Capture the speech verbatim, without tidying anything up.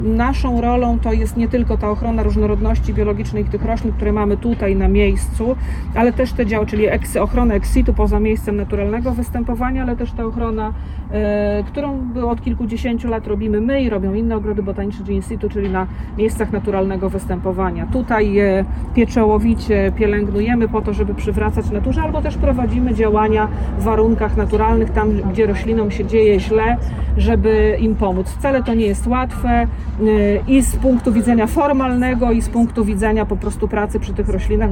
Naszą rolą to jest nie tylko ta ochrona różnorodności biologicznej tych roślin, które mamy tutaj na miejscu, ale też te działy, czyli ex, ochrona ex situ poza miejscem naturalnego występowania, ale też ta ochrona, e, którą od kilkudziesięciu lat robimy my i robią inne ogrody botaniczne, czyli in situ, czyli na miejscach naturalnego występowania. Tutaj je pieczołowicie pielęgnujemy po to, żeby przywracać naturze, albo też prowadzimy działania w warunkach naturalnych, tam gdzie roślinom się dzieje źle, żeby im pomóc. Wcale to nie jest łatwe i z punktu widzenia formalnego, i z punktu widzenia po prostu pracy przy tych roślinach.